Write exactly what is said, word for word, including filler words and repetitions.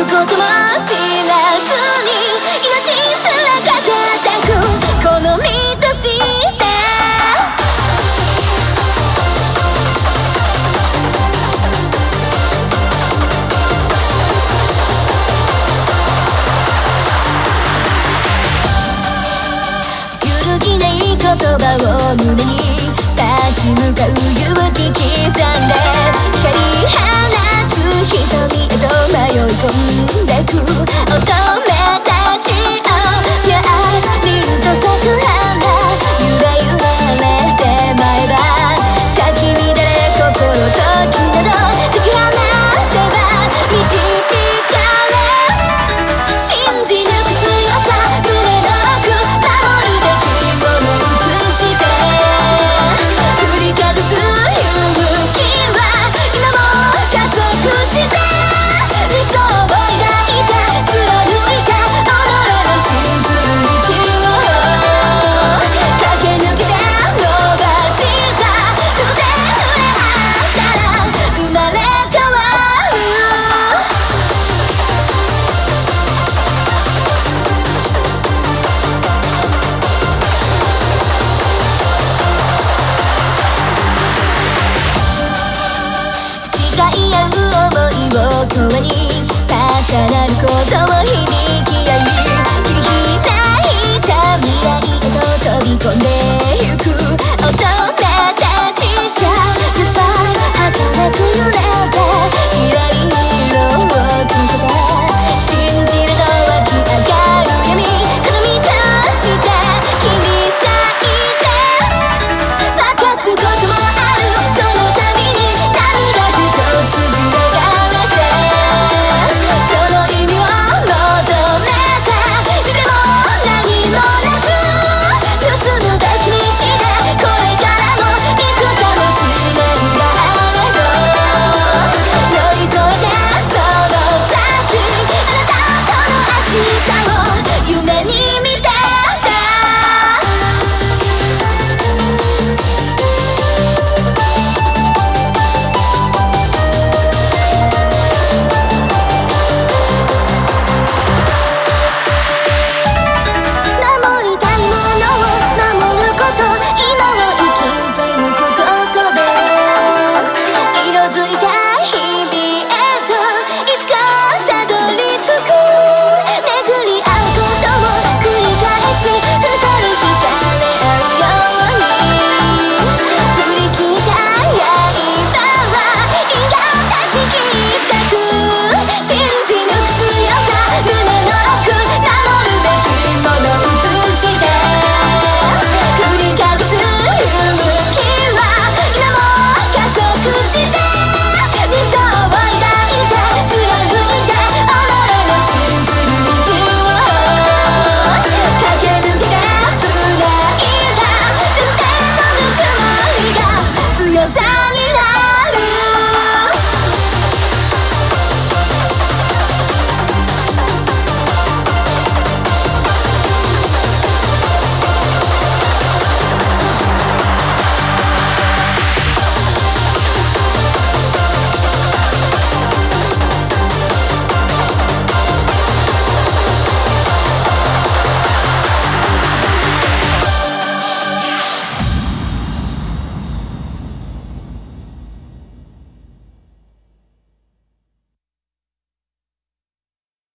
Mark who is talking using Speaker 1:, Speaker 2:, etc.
Speaker 1: ことも知らずに命すらかけてくこの身として揺るぎない言葉を胸に立ち向かう勇気刻んで光放つ瞳へと迷い込んでく乙女たちを Your eyes 凛と咲く花ゆらゆられてまえば咲き乱れ心ときなど解き放てば導かれ信じ抜く強さ胸の奥守るべきもの映して振りかざす勇気は今も加速して理想を描いて貫いた己の信ずる道を駆け抜けて伸ばした腕触れ合ったら生まれ変わる誓い合う想いを声に高鳴ることを響き合い切り開いた未来へと飛び込んでゆく乙女たち Shine the spark 儚く揺れ